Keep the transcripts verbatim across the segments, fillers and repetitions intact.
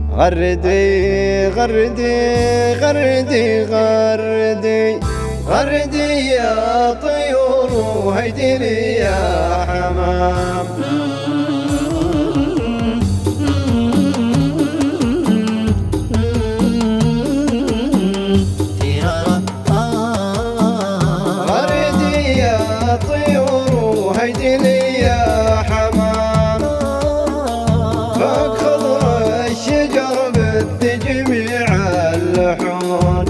غردي غردي غردي غردي غردي يا طيور وهيدي لي يا حمام. غردي يا طيور وهيدي لي يا حمام، فوق خضر الشجر بالتجميع اللحون،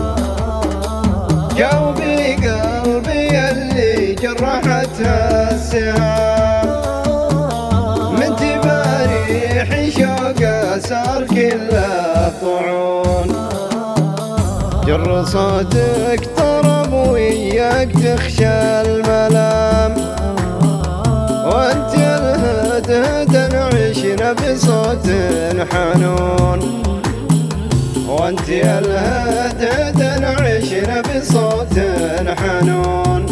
جاوبي قلبي اللي جرحتها السهام، من تباريح شوقه صار كله طعون، جر صوتك طرب وياك تخشى الملام، وانت الهدهد عشنا بصوت حنون، وانت الهدهد عشنا بصوت حنون،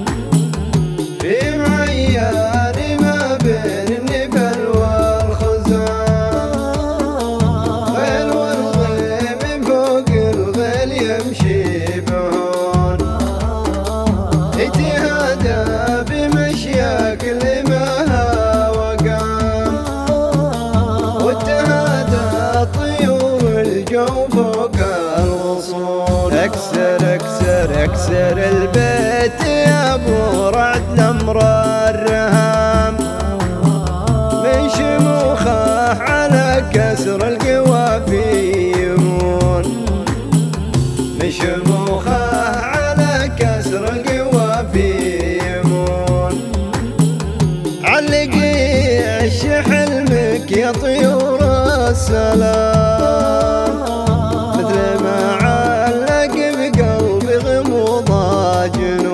في معيان ما بين النبل والخزان، غيل والغيم من فوق الغيل يمشي بهون، اجتهادا بمشياك لماها وقام، واتهادا طيور الجو فوق الغصون. اكسر اكسر اكسر البيت يا ابو رعد نمر الرهام، من شموخه على كسر القوافي يمون، من شموخه على كسر القوافي يمون، علقي عش حلمك يا طيور السلام، مثل ما علق بقلبي غموض جنون.